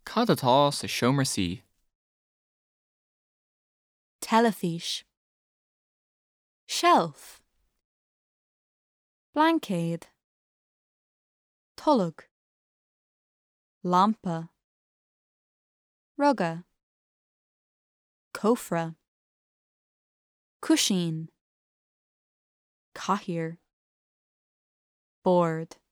Cad atá sa seomra sí. Telefiche. Shelf. Blancade. Tullag. Lampa. Rugga. Cofra. Cusheen. Cahir. Board.